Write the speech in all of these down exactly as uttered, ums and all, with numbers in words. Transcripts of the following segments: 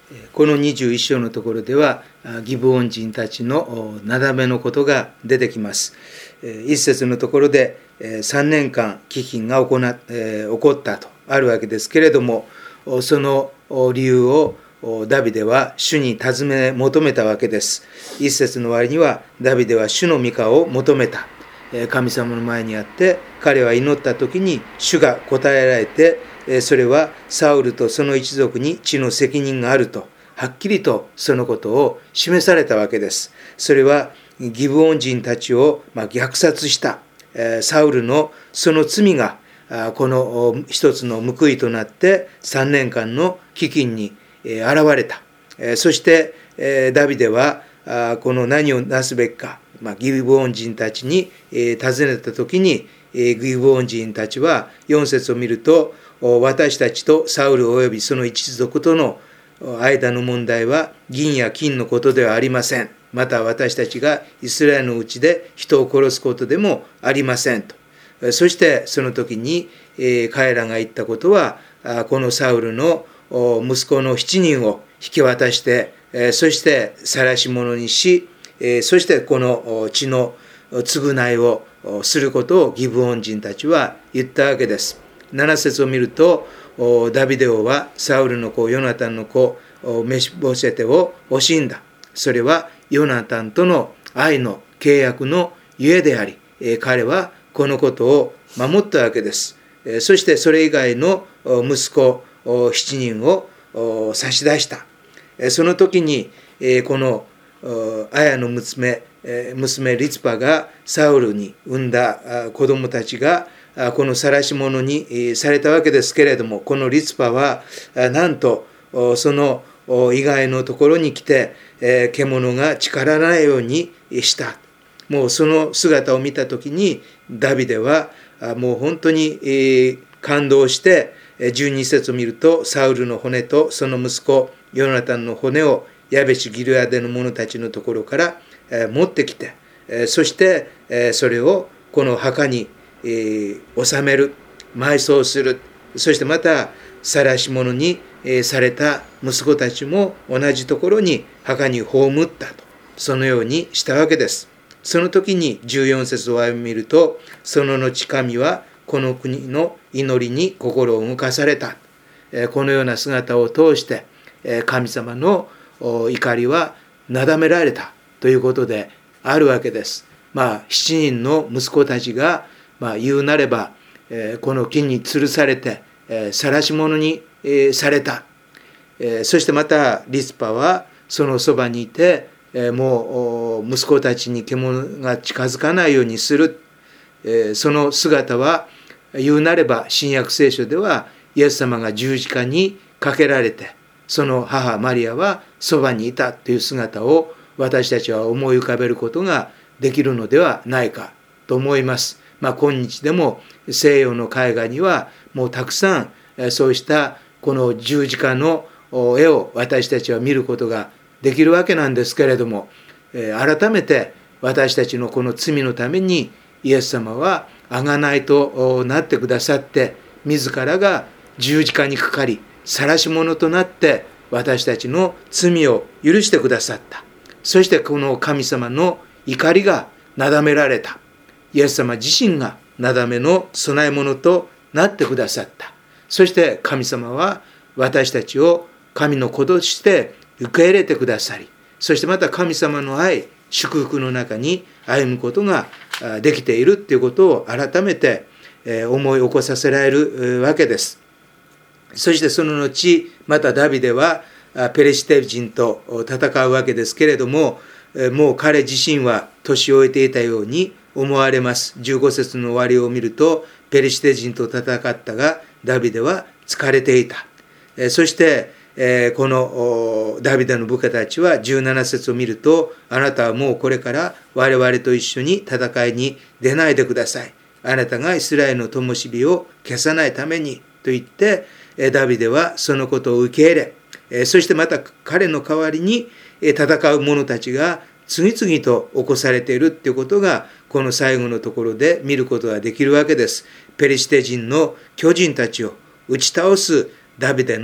このにじゅういっ章のところではギブオン人たちのなだめのことが出てきます。一節のところでさんねんかん飢饉が起こな、えー、起こったとあるわけですけれども、その理由をダビデは主に尋ね求めたわけです。一節の終わりにはダビデは主の御顔を求めた。神様の前にあって彼は祈った時に主が答えられて、それはサウルとその一族に地の責任があるとはっきりとそのことを示されたわけです。それはギブオン人たちを虐殺したサウルのその罪がこの一つの報いとなってさんねんかんの飢饉に現れた。そしてダビデはこの何をなすべきか、ギブオン人たちに尋ねた時にギブオン人たちはよん節を見ると、私たちとサウルおよびその一族との間の問題は銀や金のことではありません。また私たちがイスラエルのうちで人を殺すことでもありませんと。そしてその時に彼らが言ったことは、このサウルの息子のしちにんを引き渡して、そして晒し者にし、そしてこの血の償いをすることをギブオン人たちは言ったわけです。なな節を見ると、ダビデ王はサウルの子ヨナタンの子メシボシェテを惜しんだ。それはヨナタンとの愛の契約のゆえであり、彼はこのことを守ったわけです。そしてそれ以外の息子しちにんを差し出した。その時にこのアヤの娘娘リツパがサウルに産んだ子供たちがこの晒し者にされたわけですけれども、このリツパはなんとその以外のところに来て獣が力ないようにした。もうその姿を見た時にダビデはもう本当に感動して、じゅうに節を見ると、サウルの骨とその息子ヨナタンの骨をヤベシギルアデの者たちのところから持ってきて、そしてそれをこの墓に納める、埋葬する。そしてまた晒し者にされた息子たちも同じところに墓に葬ったと、そのようにしたわけです。その時にじゅうよん節を見ると、その後神はこの国の祈りに心を動かされた。このような姿を通して神様の怒りはなだめられたということであるわけです。まあしちにんの息子たちが、まあ、言うなればこの木に吊るされて晒し者にされた。そしてまたリスパはそのそばにいて、もう息子たちに獣が近づかないようにする。その姿は言うなれば新約聖書ではイエス様が十字架にかけられて、その母マリアはそばにいたという姿を私たちは思い浮かべることができるのではないかと思います。まあ、今日でも西洋の絵画にはもうたくさんそうしたこの十字架の絵を私たちは見ることができるわけなんですけれども、改めて私たちのこの罪のためにイエス様は贖いとなってくださって、自らが十字架にかかり晒し者となって私たちの罪を許してくださった。そしてこの神様の怒りがなだめられた。イエス様自身がなだめの供え物となってくださった。そして神様は私たちを神の子として受け入れてくださり、そしてまた神様の愛、祝福の中に歩むことができているということを改めて思い起こさせられるわけです。そしてその後、またダビデはペレシテ人と戦うわけですけれども、もう彼自身は年老いていたように思われます。じゅうご節の終わりを見ると、ペレシテ人と戦ったがダビデは疲れていた。そしてこのダビデの部下たちはじゅうなな節を見ると、あなたはもうこれから我々と一緒に戦いに出ないでください。あなたがイスラエルの灯火を消さないためにと言って、ダビデはそのことを受け入れ、そしてまた彼の代わりに戦う者たちが次々と起こされているということが、この最後のところで見ることができるわけです。ペリシテ人の巨人たちを打ち倒すダビデの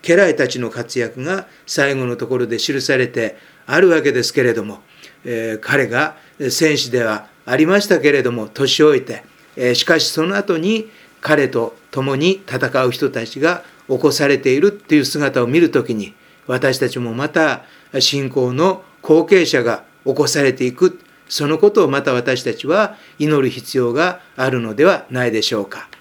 家来たちの活躍が最後のところで記されてあるわけですけれども、えー、彼が戦士ではありましたけれども年老いて、えー、しかしその後に彼と共に戦う人たちが起こされているっていう姿を見るときに、私たちもまた信仰の後継者が起こされていく、そのことをまた私たちは祈る必要があるのではないでしょうか。